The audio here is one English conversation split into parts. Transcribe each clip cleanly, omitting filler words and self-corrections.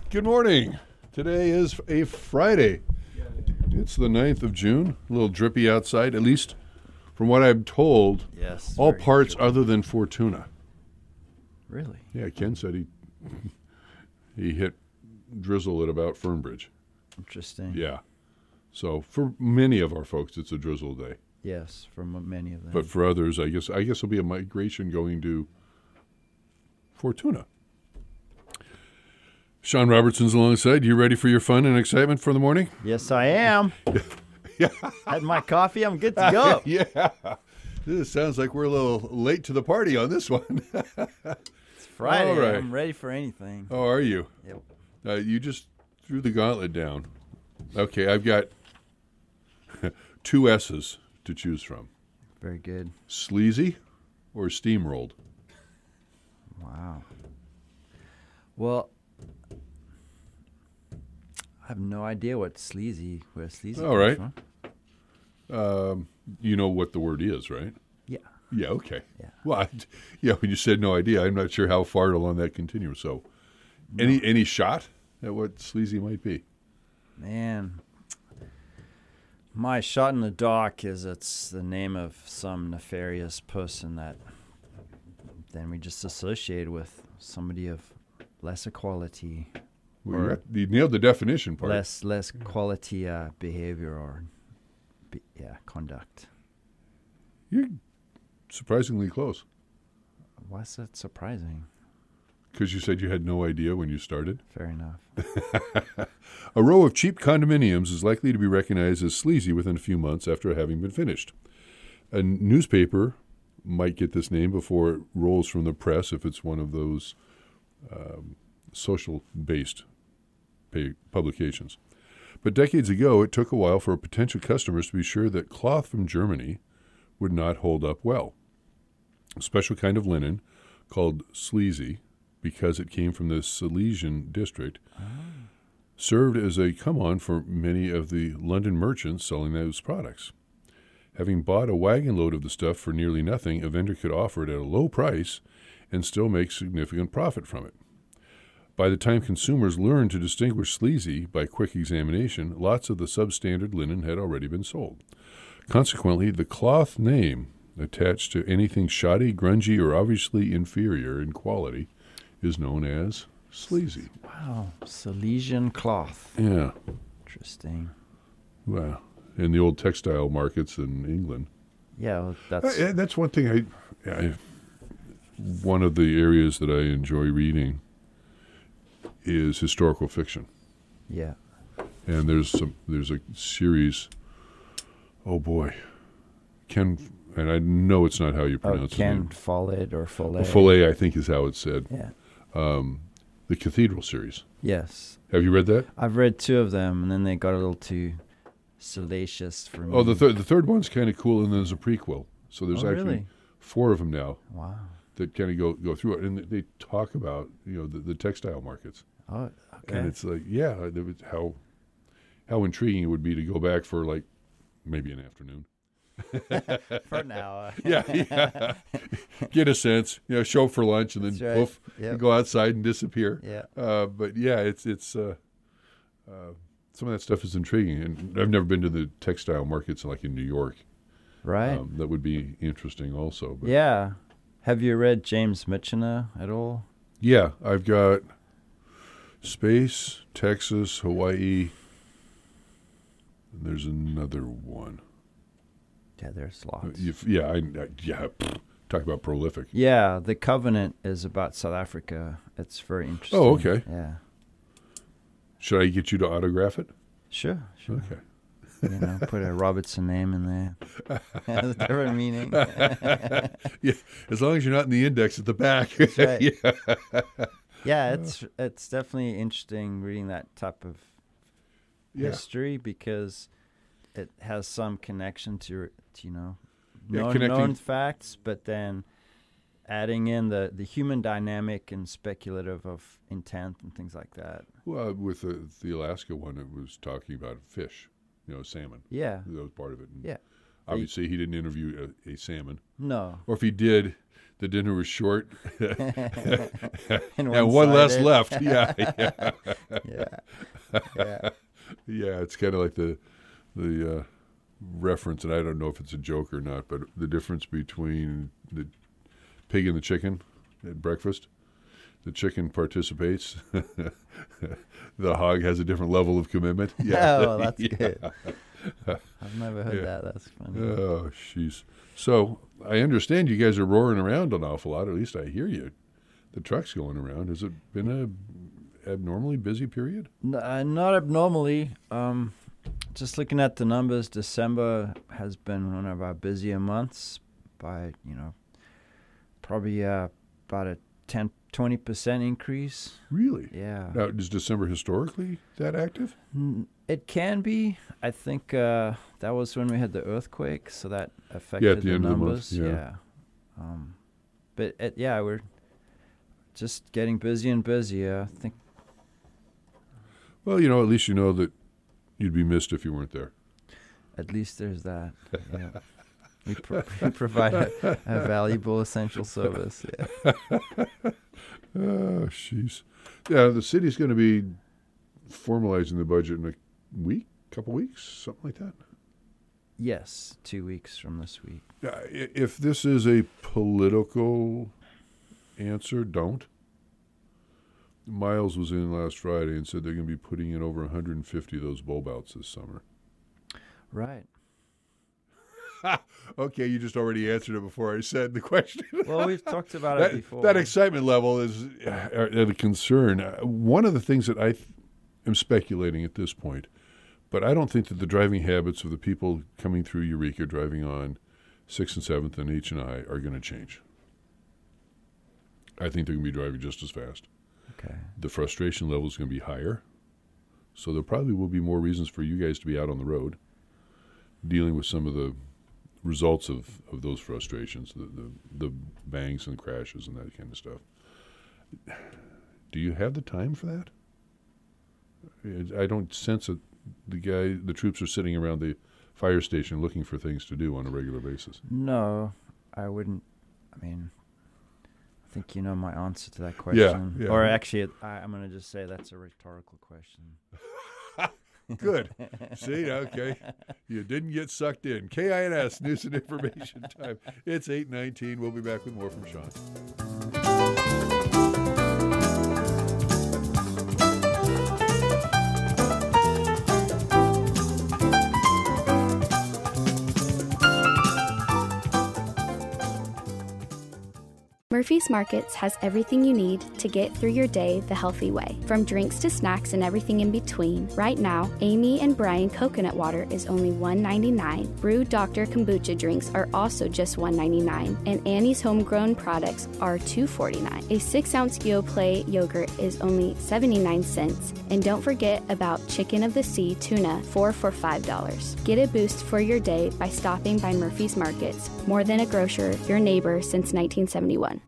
Good morning. Today is a Friday. It's the 9th of June. A little drippy outside, at least from what I'm told. Yes. All very parts drippy. other than Fortuna. Really? Yeah, Ken said he hit drizzle at about Fernbridge. Interesting. Yeah. So for many of our folks, it's a drizzle day. Yes, for many of them. But for others, I guess it'll be a migration going to Fortuna. Sean Robertson's alongside. You ready for your fun and excitement for the morning? Yes, I am. Yeah. Had my coffee. I'm good to go. Yeah. This sounds like we're a little late to the party on this one. It's Friday. All right. I'm ready for anything. How are you? Yep. You just threw the gauntlet down. Okay, I've got two S's to choose from. Very good. Sleazy or steamrolled? Wow. Well, I have no idea where sleazy All comes right. from. You know what the word is, right? Yeah. Yeah, okay. Yeah. Well, when you said no idea, I'm not sure how far along that continuum. So, any shot at what sleazy might be? Man. My shot in the dark is it's the name of some nefarious person that then we just associate with somebody of lesser quality, Well, you nailed the definition part. less quality behavior or conduct. You're surprisingly close. Why's that surprising? Because you said you had no idea when you started. Fair enough. A row of cheap condominiums is likely to be recognized as sleazy within a few months after having been finished. A newspaper might get this name before it rolls from the press if it's one of those social-based publications. But decades ago, it took a while for potential customers to be sure that cloth from Germany would not hold up well. A special kind of linen called sleazy, because it came from the Silesian district, served as a come-on for many of the London merchants selling those products. Having bought a wagon load of the stuff for nearly nothing, a vendor could offer it at a low price and still make significant profit from it. By the time consumers learned to distinguish sleazy by quick examination, lots of the substandard linen had already been sold. Consequently, the cloth name attached to anything shoddy, grungy, or obviously inferior in quality is known as sleazy. Wow. Silesian cloth. Yeah. Interesting. Wow. In the old textile markets in England. Yeah, well, that's That's one thing one of the areas that I enjoy reading is historical fiction. yeah. And there's a series, oh boy, and I know it's not how you pronounce Ken it. Follett or Follett. Follet, I think, is how it's said. Yeah. The Cathedral series. Yes. Have you read that? I've read two of them, and then they got a little too salacious for me. Oh, the third one's kind of cool, and there's a prequel. So there's actually really? 4 of them now Wow. that kind of go through it, and they talk about the textile markets. Oh, okay. And it's like, how intriguing it would be to go back for like maybe an afternoon. For now. Yeah. Get a sense, show up for lunch and then That's right. poof, Yep. you go outside and disappear. Yeah. But yeah, it's some of that stuff is intriguing, and I've never been to the textile markets like in New York. Right. That would be interesting also. But Yeah. Have you read James Michener at all? yeah, I've got Space, Texas, Hawaii, and there's another one. Yeah, there's lots. Talk about prolific. Yeah, The Covenant is about South Africa. It's very interesting. Oh, okay. Yeah. Should I get you to autograph it? Sure. Okay. Put a Robertson name in there. Has a different meaning. Yeah, as long as you're not in the index at the back. That's right. Yeah. Yeah, it's definitely interesting reading that type of Yeah. history because it has some connection to Yeah, known connecting- facts, but then adding in the human dynamic and speculative of intent and things like that. Well, with the Alaska one, it was talking about fish, salmon. Yeah. That was part of it. And Yeah. Obviously, he didn't interview a salmon. No. Or if he did, the dinner was short. And And one less one-sided. left. Yeah. Yeah. Yeah, it's kind of like the reference, and I don't know if it's a joke or not, but the difference between the pig and the chicken at breakfast. The chicken participates. The hog has a different level of commitment. Yeah. Oh, that's Yeah. good. I've never heard Yeah. that. That's funny. Oh, jeez. So I understand you guys are roaring around an awful lot. At least I hear you. The truck's going around. Has it been a abnormally busy period? Not abnormally. Just looking at the numbers, December has been one of our busier months by, probably about a 20% increase. Really? Yeah. Now, is December historically that active? It can be. I think that was when we had the earthquake, so that affected at the the end of the month, numbers. yeah. But we're just getting busier and busier. I think. Well, at least you know that you'd be missed if you weren't there. At least there's that. Yeah. We provide a valuable essential service. Yeah. Oh, jeez. Yeah, the city's going to be formalizing the budget in a couple weeks, something like that. Yes, 2 weeks from this week. If this is a political answer, don't. Miles was in last Friday and said they're going to be putting in over 150 of those bulb outs this summer. Right. Okay, you just already answered it before I said the question. Well, we've talked about it before. That excitement level is a concern. One of the things that I am speculating at this point, but I don't think that the driving habits of the people coming through Eureka, driving on 6th and 7th and H&I are going to change. I think they're going to be driving just as fast. Okay. The frustration level is going to be higher. So there probably will be more reasons for you guys to be out on the road dealing with some of the results of those frustrations, the bangs and crashes and that kind of stuff. Do you have the time for that? I don't sense that the troops are sitting around the fire station looking for things to do on a regular basis. No, I wouldn't. I mean, I think you know my answer to that question. Yeah. Or actually, I'm going to just say that's a rhetorical question. Good. See, okay. You didn't get sucked in. KINS, News and Information Time. It's 8:19. We'll be back with more from Sean. Murphy's Markets has everything you need to get through your day the healthy way. From drinks to snacks and everything in between, right now, Amy and Brian coconut water is only $1.99. Brew Dr. Kombucha drinks are also just $1.99. And Annie's homegrown products are $2.49. A 6-ounce Yoplait yogurt is only 79 cents. And don't forget about Chicken of the Sea tuna, 4 for $5. Get a boost for your day by stopping by Murphy's Markets. More than a grocer, your neighbor since 1971.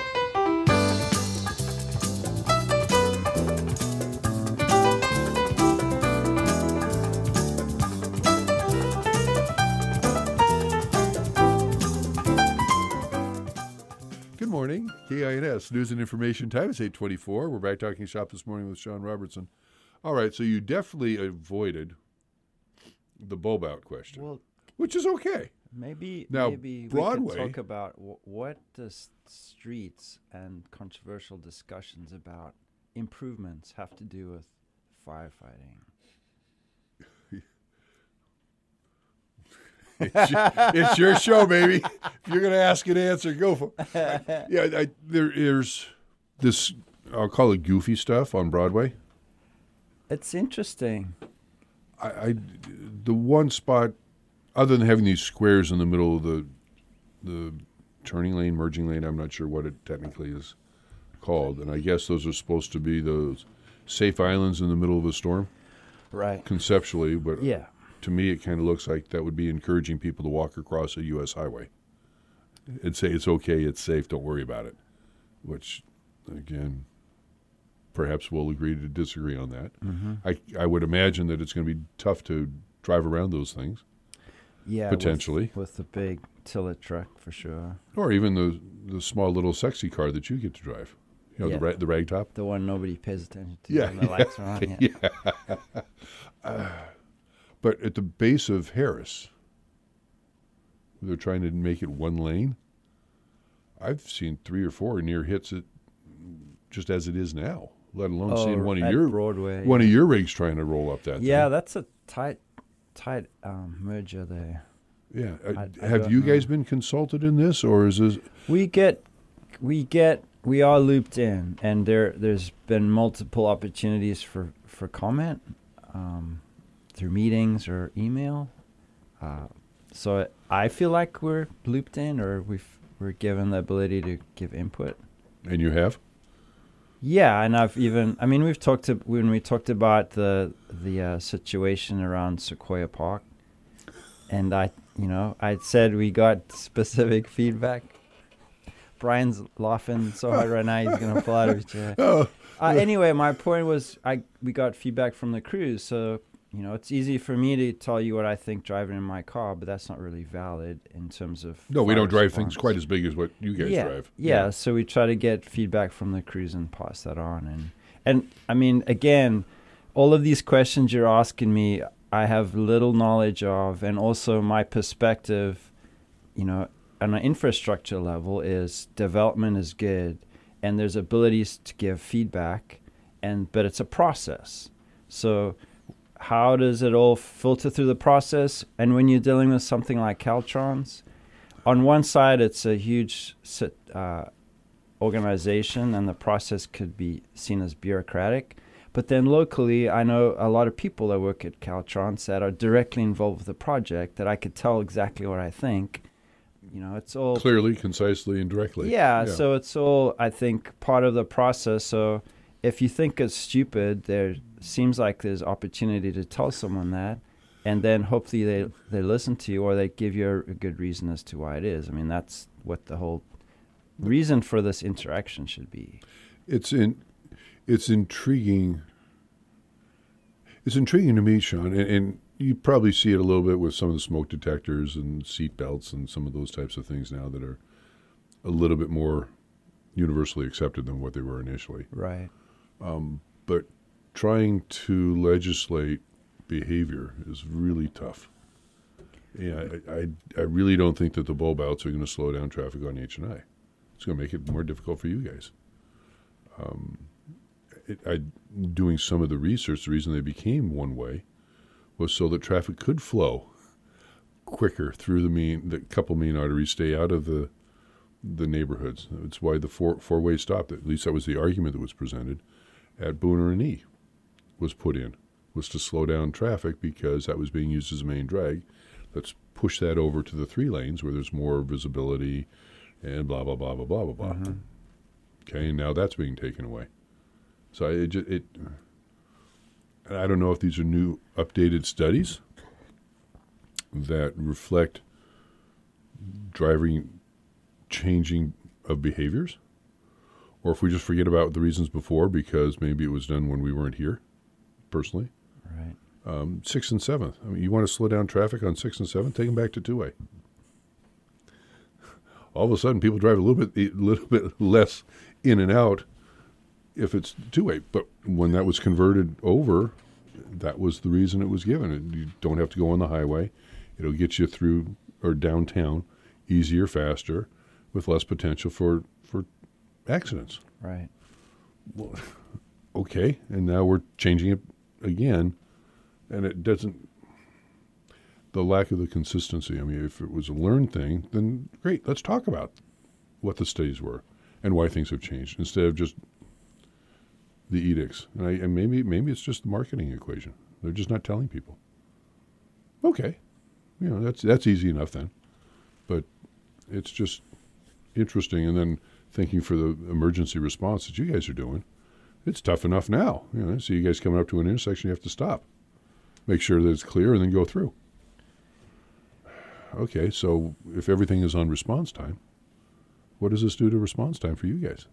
Good morning. KINS, News and Information Time. It's 8:24. We're back talking shop this morning with Sean Robertson. All right, so you definitely avoided the bulb out question, Well, which is okay. maybe Now, we Broadway- could talk about what does streets and controversial discussions about improvements have to do with firefighting. It's your show, baby. If you're going to ask and answer, go for it. Yeah, there's this, I'll call it goofy stuff on Broadway. It's interesting. The one spot, other than having these squares in the middle of the turning lane, merging lane, I'm not sure what it technically is called, and I guess those are supposed to be those safe islands in the middle of a storm, Right. conceptually, but Yeah. to me it kind of looks like that would be encouraging people to walk across a U.S. highway and say it's okay, it's safe, don't worry about it, which, again, perhaps we'll agree to disagree on that. Mm-hmm. I would imagine that it's going to be tough to drive around those things. Yeah, potentially. with the big tiller truck for sure. Or even the small little sexy car that you get to drive. You know, Yeah. the rag top. The one nobody pays attention to. Yeah, when the lights are on. Yeah. But at the base of Harris, they're trying to make it one lane. I've seen 3 or 4 near hits it just as it is now, let alone seeing one at of your Broadway. one of your rigs trying to roll up that Yeah, thing. that's a tight merger there. Yeah. I Have don't you know. guys been consulted in this, or is this? We are looped in, and there's been multiple opportunities for comment through meetings or email. So I feel like we're looped in, or we're given the ability to give input. And you have? Yeah, and we've talked when we talked about the situation around Sequoia Park, and I said we got specific feedback. Brian's laughing so hard right now he's gonna fall out of his chair. Oh. Anyway, my point was we got feedback from the crews, so it's easy for me to tell you what I think driving in my car, but that's not really valid in terms of No, we fire don't drive response. things quite as big as what you guys drive. Yeah, so we try to get feedback from the crews and pass that on. And I mean, again, all of these questions you're asking me, I have little knowledge of, and also my perspective, on an infrastructure level is development is good, and there's abilities to give feedback, but it's a process. So how does it all filter through the process? And when you're dealing with something like Caltrans, on one side, it's a huge organization, and the process could be seen as bureaucratic. But then locally, I know a lot of people that work at Caltrans that are directly involved with the project that I could tell exactly what I think. It's all Clearly, concisely, and directly. Yeah, so it's all, I think, part of the process. So if you think it's stupid, there seems like there's opportunity to tell someone that, and then hopefully they listen to you, or they give you a good reason as to why it is. I mean, that's what the whole reason for this interaction should be. It's intriguing. It's intriguing to me, Sean, and you probably see it a little bit with some of the smoke detectors and seat belts and some of those types of things now that are a little bit more universally accepted than what they were initially. Right. But trying to legislate behavior is really tough. Yeah, I really don't think that the bulb outs are going to slow down traffic on H&I. It's going to make it more difficult for you guys. Doing some of the research, the reason they became one way was so that traffic could flow quicker through the couple main arteries, stay out of the neighborhoods. It's why the four-way stop, at least that was the argument that was presented at Booner and E, was put in, was to slow down traffic because that was being used as a main drag. Let's push that over to the 3 lanes where there's more visibility and blah, blah, blah, blah, blah, blah, blah. Mm-hmm. Okay, and now that's being taken away. So I don't know if these are new updated studies that reflect driving changing of behaviors, or if we just forget about the reasons before because maybe it was done when we weren't here, personally. Right. 6th and 7th. I mean, you want to slow down traffic on 6th and 7th? Take them back to 2-way. All of a sudden, people drive a little bit less in and out if it's 2-way. But when that was converted over, that was the reason it was given. You don't have to go on the highway. It'll get you through or downtown easier, faster, with less potential for accidents. Right. Well, okay, and now we're changing it again, and it doesn't. The lack of the consistency. I mean, if it was a learned thing, then great. Let's talk about what the studies were and why things have changed instead of just the edicts. And maybe it's just the marketing equation. They're just not telling people. Okay, that's easy enough then, but it's just interesting. And then thinking for the emergency response that you guys are doing, it's tough enough now. So you guys coming up to an intersection, you have to stop, make sure that it's clear, and then go through. Okay, so if everything is on response time, what does this do to response time for you guys?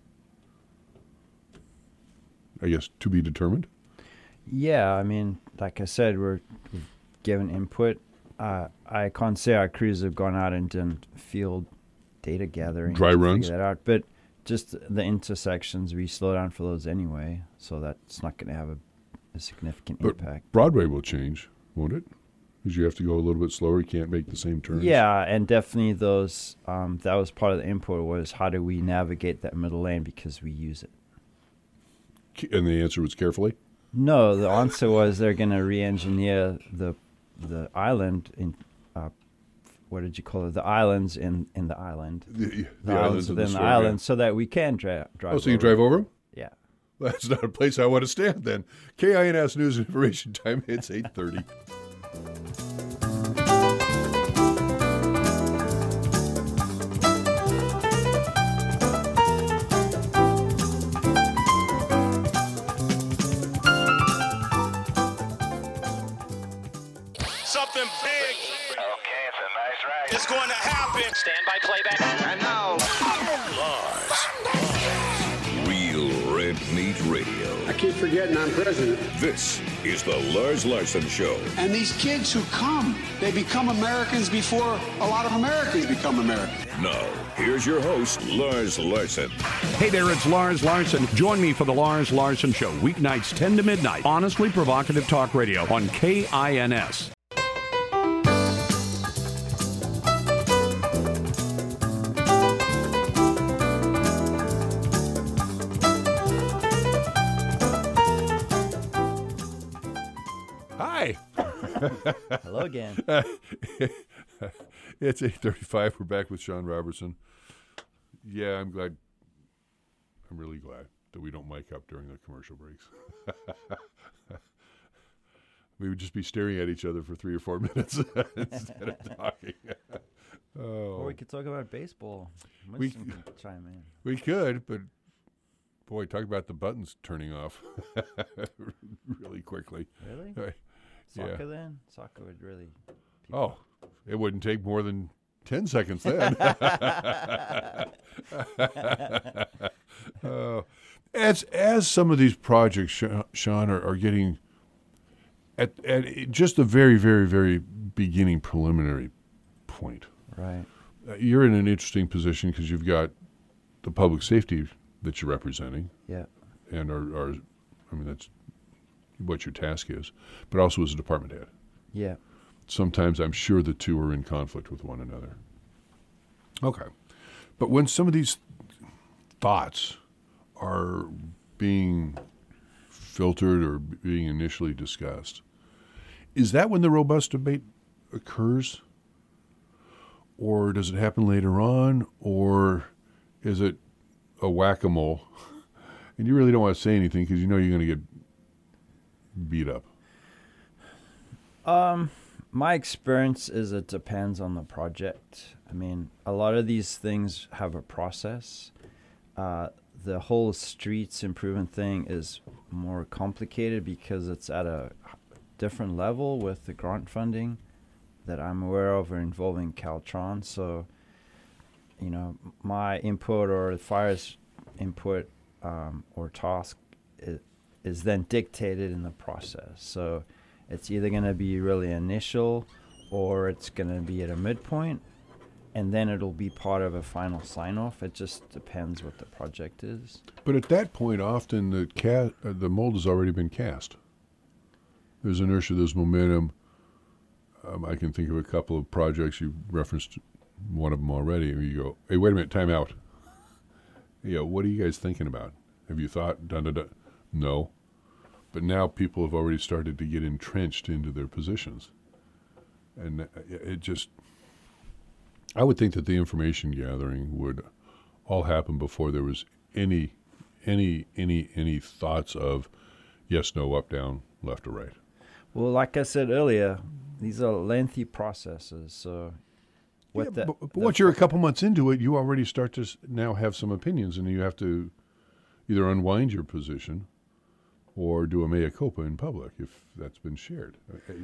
I guess to be determined. Yeah, I mean, like I said, we've given input I can't say our crews have gone out and done field data gathering. Dry to runs? figure that out, but just the intersections, we slow down for those anyway, so that's not going to have a significant But impact. Broadway will change, won't it? Because you have to go a little bit slower. You can't make the same turns. Yeah, and definitely those. That was part of the input, was how do we navigate that middle lane because we use it. And the answer was carefully? No, the answer was they're going to re-engineer the island in. What did you call it? The islands in the island. The Islands of the within the storm, island, so that we can drive. Oh, so you drive over them? Yeah. That's not a place I want to stand then. KINS News and Information Time. It's 8:30. Something big. Okay, it's a nice ride. It's going to happen. Stand by playback. And now, Real Red Meat Radio. I keep forgetting I'm president. This is the Lars Larson Show. And these kids who come, they become Americans before a lot of Americans become Americans. Now, here's your host, Lars Larson. Hey there, it's Lars Larson. Join me for the Lars Larson Show, weeknights 10 to midnight. Honestly provocative talk radio on KINS. Hi. Hello again. It's 8:35. We're back with Sean Robertson. Yeah, I'm really glad that we don't mic up during the commercial breaks. We would just be staring at each other for 3 or 4 minutes instead of talking. Or we could talk about baseball. We- Winston could chime in. We could, but boy, talk about the buttons turning off really quickly. Really? Right. Soccer Yeah. then? Soccer would really. Oh, it wouldn't take more than 10 seconds then. As some of these projects, Sean, are getting at just the very, very, very beginning preliminary point. Right. You're in an interesting position because you've got the public safety that you're representing, Yeah. and that's what your task is, but also as a department head. Yeah. Sometimes I'm sure the two are in conflict with one another. Okay. But when some of these thoughts are being filtered or being initially discussed, is that when the robust debate occurs? Or does it happen later on? Or is it a whack-a-mole? And you really don't want to say anything because you know you're going to get beat up. My experience is it depends on the project. I mean, a lot of these things have a process. The whole streets improvement thing is more complicated because it's at a different level with the grant funding that I'm aware of are involving Caltron. So, my input or the fire's input or task is then dictated in the process. So it's either going to be really initial or it's going to be at a midpoint, and then it'll be part of a final sign-off. It just depends what the project is. But at that point, often the mold has already been cast. There's inertia, there's momentum. I can think of a couple of projects. You referenced one of them already. Where you go, hey, wait a minute, time out. What are you guys thinking about? Have you thought, da-da-da? No. But now people have already started to get entrenched into their positions. And I would think that the information gathering would all happen before there was any thoughts of yes, no, up, down, left, or right. Well, like I said earlier, these are lengthy processes. So, but once you're a couple months into it, you already start to now have some opinions, and you have to either unwind your position or do a mea culpa in public if that's been shared.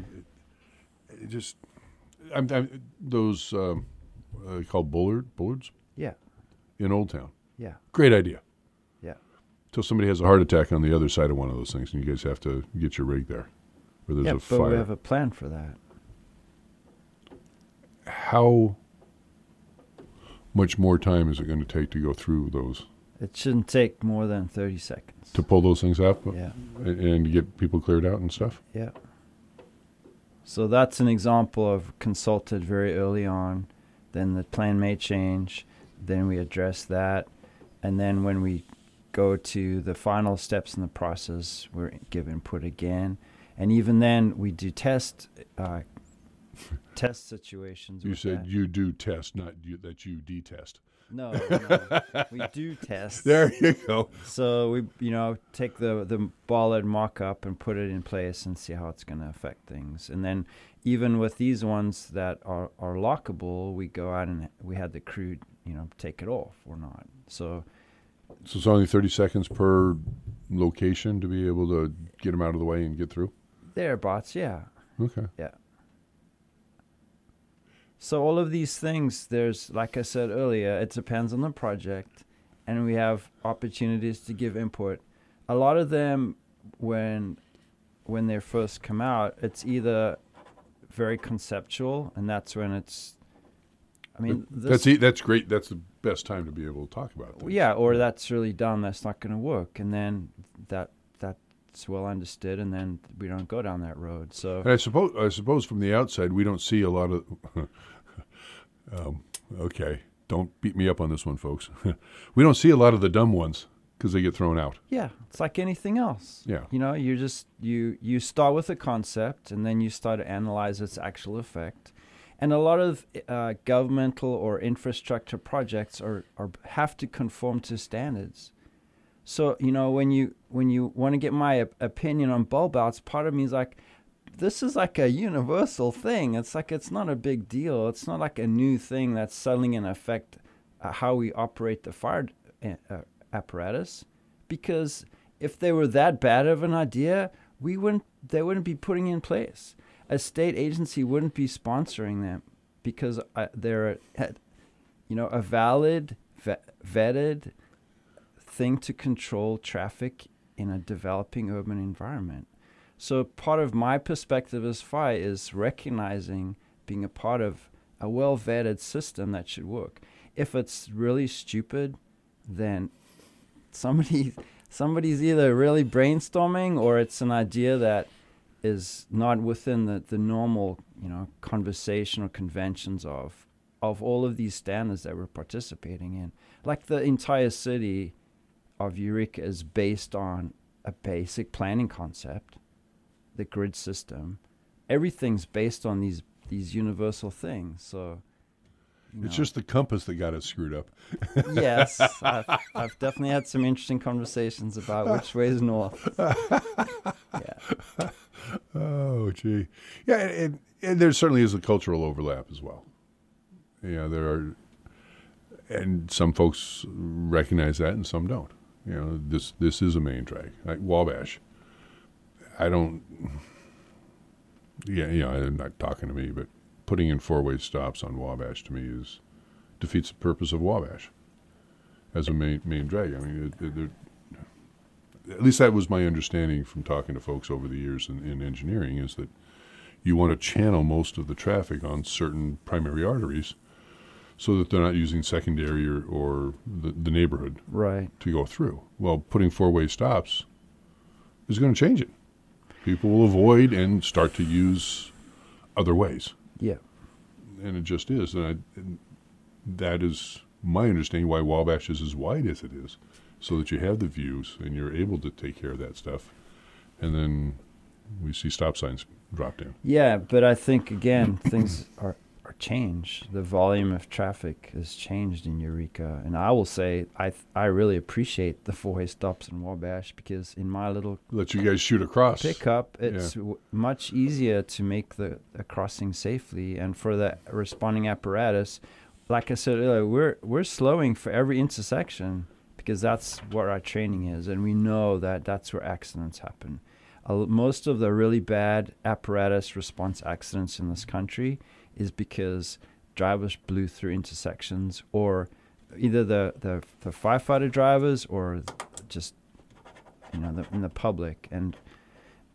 Those called bullards Yeah. in Old Town. Yeah. Great idea. Yeah. Till somebody has a heart attack on the other side of one of those things, and you guys have to get your rig there, or there's Yeah, a but fire. we have a plan for that. how much more time is it going to take to go through those? It shouldn't take more than 30 seconds. To pull those things up Yeah. and get people cleared out and stuff? Yeah. So that's an example of consulted very early on. Then the plan may change. Then we address that. And then when we go to the final steps in the process, we're give input again. And even then, we do test situations. You with said that. you do test, not that you detest. No, we do test. There you go. So we, take the bollard mock-up and put it in place and see how it's going to affect things. And then even with these ones that are lockable, we go out and we had the crew, take it off or not. So it's only 30 seconds per location to be able to get them out of the way and get through? thereabouts, yeah. Okay. Yeah. So all of these things, there's, like I said earlier, it depends on the project, and we have opportunities to give input. A lot of them, when they first come out, it's either very conceptual, and that's when it's, that's great. That's the best time to be able to talk about things. Yeah, or that's really dumb, that's not going to work, and then that's well understood, and then we don't go down that road. So and I suppose from the outside we don't see a lot of. Okay, don't beat me up on this one, folks. We don't see a lot of the dumb ones because they get thrown out. yeah, it's like anything else. Yeah. You just you start with a concept, and then you start to analyze its actual effect. And a lot of governmental or infrastructure projects have to conform to standards. So, when you want to get my opinion on bulb outs, part of me is like, this is like a universal thing. It's like, it's not a big deal. It's not like a new thing that's suddenly going to affect how we operate the fire apparatus. Because if they were that bad of an idea, they wouldn't be putting in place. A state agency wouldn't be sponsoring them because they're a valid, vetted thing to control traffic in a developing urban environment. So part of my perspective as FI is recognizing being a part of a well-vetted system that should work. If it's really stupid, then somebody's either really brainstorming or it's an idea that is not within the normal, conversational conventions of all of these standards that we're participating in. Like the entire city of Eureka is based on a basic planning concept, the grid system. Everything's based on these universal things. So it's just the compass that got us screwed up. Yes, I've definitely had some interesting conversations about which way is north. Yeah. Oh, gee. Yeah, and there certainly is a cultural overlap as well. Yeah, there are, and some folks recognize that and some don't. This is a main drag. Like Wabash. I'm not talking to me, but putting in four-way stops on Wabash to me defeats the purpose of Wabash as a main drag. I mean, at least that was my understanding from talking to folks over the years in engineering, is that you want to channel most of the traffic on certain primary arteries so that they're not using secondary or the neighborhood to go through. Well, putting four-way stops is going to change it. People will avoid and start to use other ways. Yeah. And it just is. And that is my understanding why Wabash is as wide as it is, so that you have the views and you're able to take care of that stuff. And then we see stop signs dropped in. Yeah, but I think, again, things are changed. The volume of traffic has changed in Eureka. And I will say I really appreciate the four-way stops in Wabash, because in my little let you guys shoot across pickup, it's much easier to make the crossing safely. And for the responding apparatus, like I said earlier, we're slowing for every intersection because that's what our training is. And we know that that's where accidents happen. Most of the really bad apparatus response accidents in this country is because drivers blew through intersections, or either the firefighter drivers or just in the public, and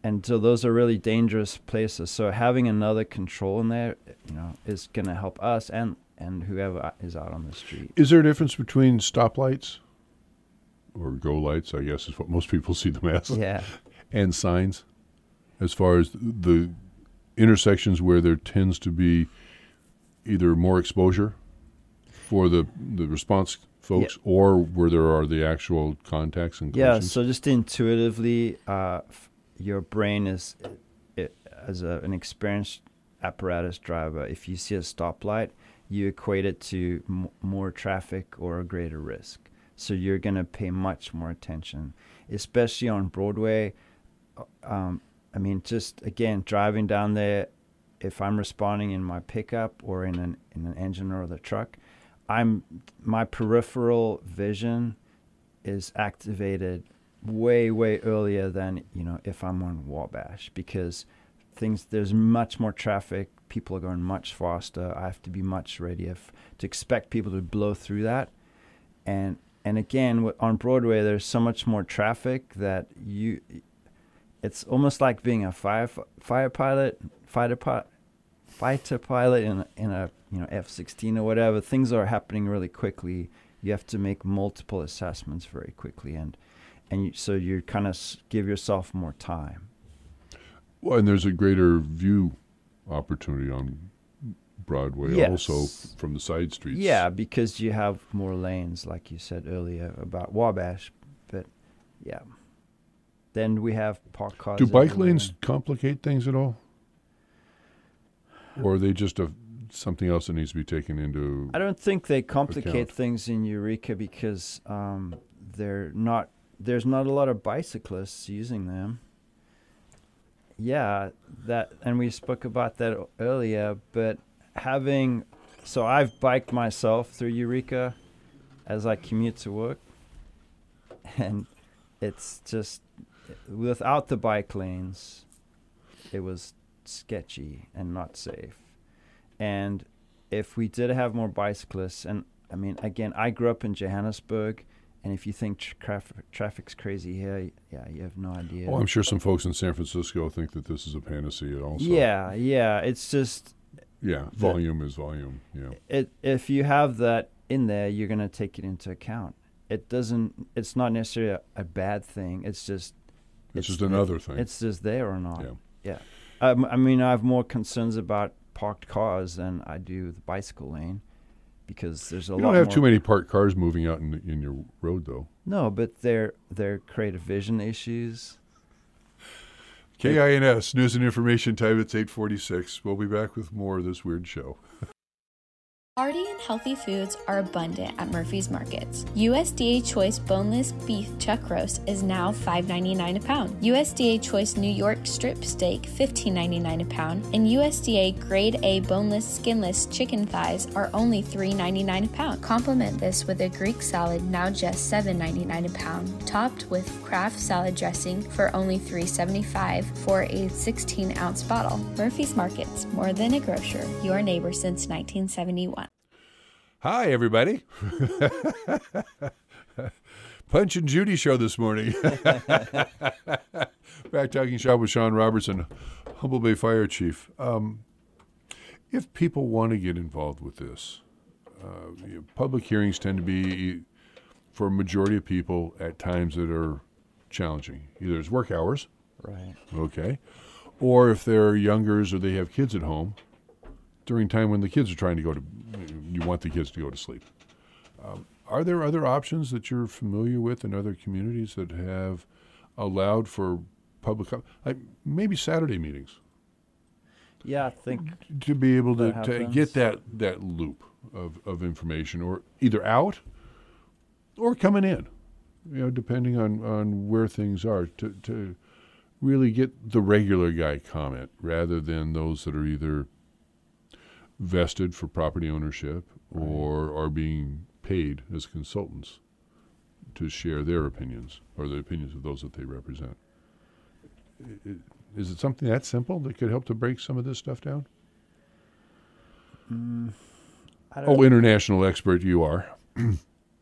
and so those are really dangerous places. So having another control in there, is going to help us and whoever is out on the street. Is there a difference between stoplights or go lights, I guess is what most people see them as, Yeah. and signs, as far as the intersections where there tends to be either more exposure for the response folks, or where there are the actual contacts and collisions? Yeah, so just intuitively, your brain is, as an experienced apparatus driver, if you see a stoplight, you equate it to more traffic or a greater risk. So you're going to pay much more attention, especially on Broadway. I mean, just, again, driving down there, if I'm responding in my pickup or in an engine or the truck, my peripheral vision is activated way earlier than if I'm on Wabash, because there's much more traffic, people are going much faster. I have to be much readier to expect people to blow through that, and again on Broadway there's so much more traffic that it's almost like being a fighter pilot in a F-16 or whatever. Things are happening really quickly. You have to make multiple assessments very quickly, so you kind of give yourself more time. Well, and there's a greater view opportunity on Broadway, Yes. also from the side streets. Yeah, because you have more lanes, like you said earlier about Wabash. But yeah, then we have parked cars. Do bike everywhere. lanes complicate things at all? Or are they just something else that needs to be taken into? I don't think they complicate account? things in Eureka because there's not a lot of bicyclists using them. Yeah, and we spoke about that earlier, but so I've biked myself through Eureka as I commute to work, and it's just, without the bike lanes, it was sketchy and not safe. And if we did have more bicyclists, and I mean, again, I grew up in Johannesburg, and if you think traffic's crazy here, you have no idea. Oh, I'm sure some folks in San Francisco think that this is a panacea also. Yeah, it's just... Yeah, volume is volume, yeah. If you have that in there, you're going to take it into account. It's not necessarily a bad thing. It's just another thing. It's just there or not. Yeah. I mean, I have more concerns about parked cars than I do the bicycle lane, because there's a lot more. You don't have too many parked cars moving out in your road, though. No, but they're creative vision issues. KINS, News and Information Time. It's 8:46. We'll be back with more of this weird show. Hearty and healthy foods are abundant at Murphy's Markets. USDA Choice Boneless Beef Chuck Roast is now $5.99 a pound. USDA Choice New York Strip Steak $15.99 a pound, and USDA Grade A Boneless Skinless Chicken Thighs are only $3.99 a pound. Complement this with a Greek salad, now just $7.99 a pound, topped with Kraft salad dressing for only $3.75 for a 16-ounce bottle. Murphy's Markets, more than a grocer, your neighbor since 1971. Hi, everybody. Punch and Judy show this morning. Back talking shop with Sean Robertson, Humboldt Bay Fire Chief. If people want to get involved with this, public hearings tend to be, for a majority of people, at times that are challenging. Either it's work hours, Right. okay, or if they're youngers or they have kids at home, during time when the kids are trying to you want the kids to go to sleep. Are there other options that you're familiar with in other communities that have allowed for public, like maybe Saturday meetings, Yeah, I think to be able to happens. get that loop of information, or either out or coming in, depending on where things are, to really get the regular guy comment rather than those that are either vested for property ownership or are being paid as consultants to share their opinions or the opinions of those that they represent. Is it something that simple that could help to break some of this stuff down? I don't International expert you are.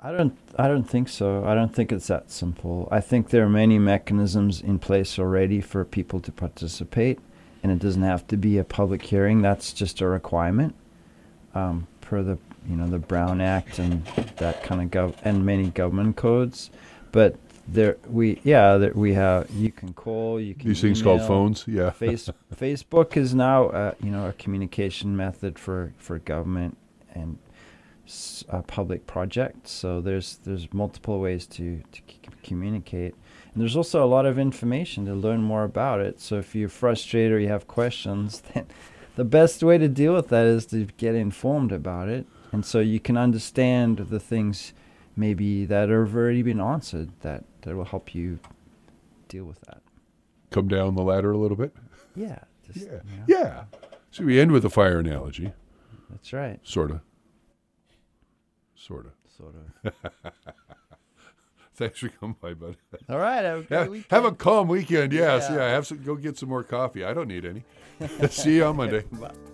I don't think so. I don't think it's that simple. I think there are many mechanisms in place already for people to participate, and it doesn't have to be a public hearing. That's just a requirement per the the Brown Act and that kind of and many government codes. But we have, you can call, you can These things email. called phones, yeah. Facebook is now a communication method for government and public projects. So there's multiple ways to communicate, and there's also a lot of information to learn more about it. So if you're frustrated or you have questions, then the best way to deal with that is to get informed about it, and so you can understand the things maybe that have already been answered that will help you deal with that. Come down the ladder a little bit. Yeah. Yeah. So we end with a fire analogy. That's right. Sort of. Thanks for coming by, bud. All right. Have a great weekend. Have a calm weekend. Yes. Yeah. Go get some more coffee. I don't need any. See you on Monday. Bye.